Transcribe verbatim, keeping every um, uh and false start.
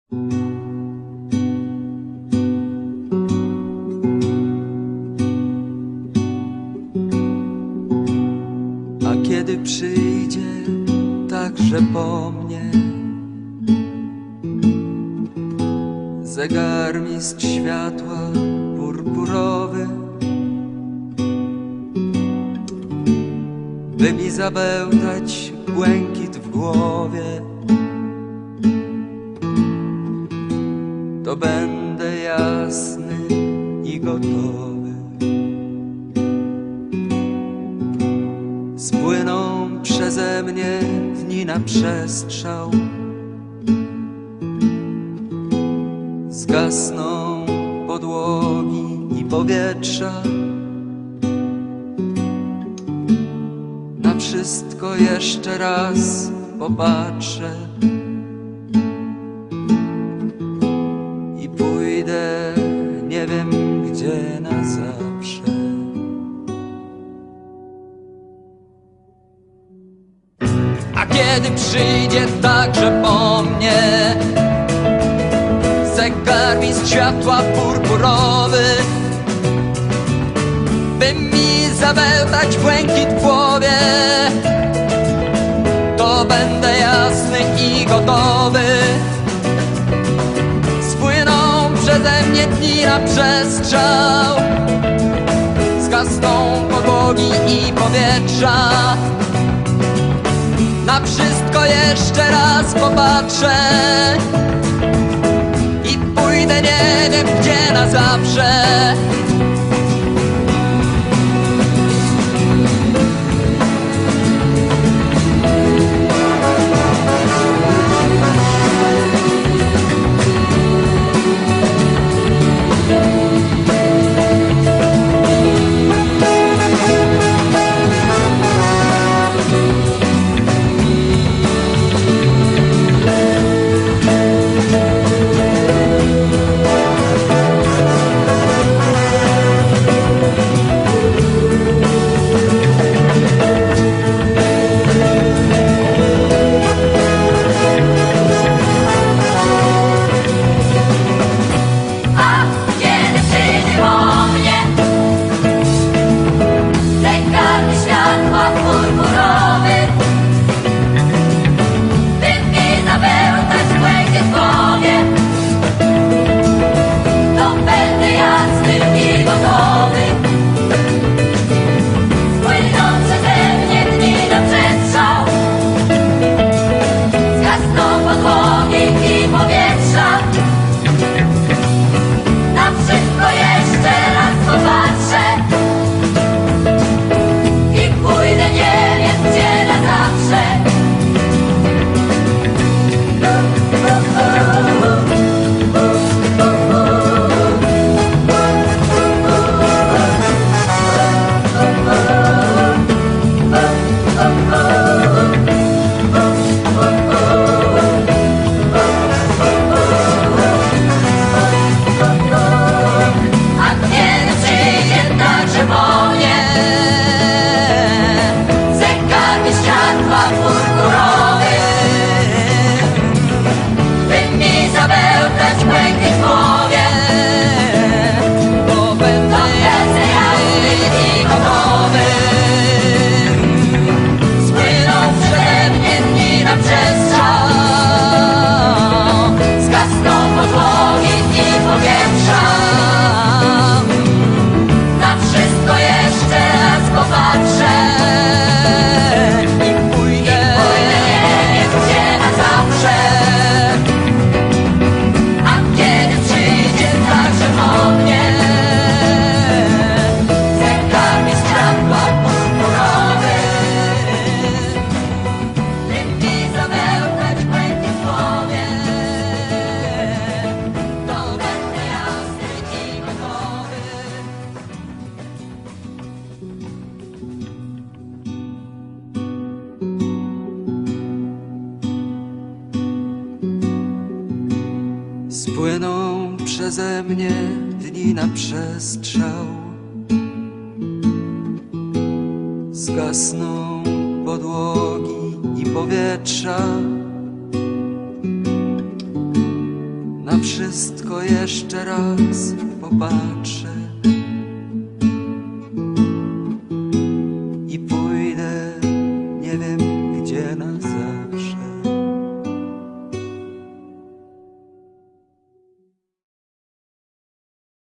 A kiedy przyjdzie także po mnie zegarmistrz światła purpurowy, by mi zabełtać błękit w głowie, to będę jasny i gotowy. Spłyną przeze mnie dni na przestrzał, zgasną podłogi i powietrza. Na wszystko jeszcze raz popatrzę i pójdę nie wiem gdzie na zawsze. A kiedy przyjdzie także po mnie zegarmistrz światła purpurowy, by mi zabełtać błękit w głowie, to będę jasny i gotowy. Spłyną przeze mnie dni na przestrzał, zgasną podłogi i powietrza. Na wszystko jeszcze raz popatrzę i pójdę nie wiem gdzie na zawsze. Spłyną przeze mnie dni na przestrzał, zgasną podłogi i powietrza. na wszystko jeszcze raz popatrzę.